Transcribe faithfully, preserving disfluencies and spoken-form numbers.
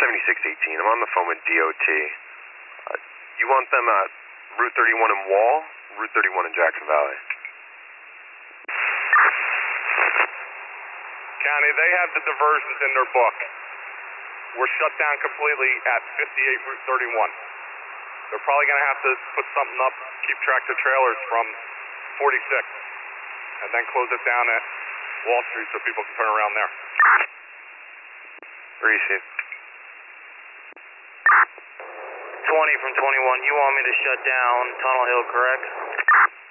seventy-six eighteen. I'm on the phone with D O T. Uh, you want them at Route thirty-one in Wall, Route thirty-one in Jackson Valley? County, they have the diversions in their book. We're shut down completely at fifty-eight Route thirty-one. They're probably going to have to put something up, keep tractor trailers from forty-six, and then close it down at Wall Street so people can turn around there. Receive. twenty from twenty-one, you want me to shut down Tunnel Hill, correct?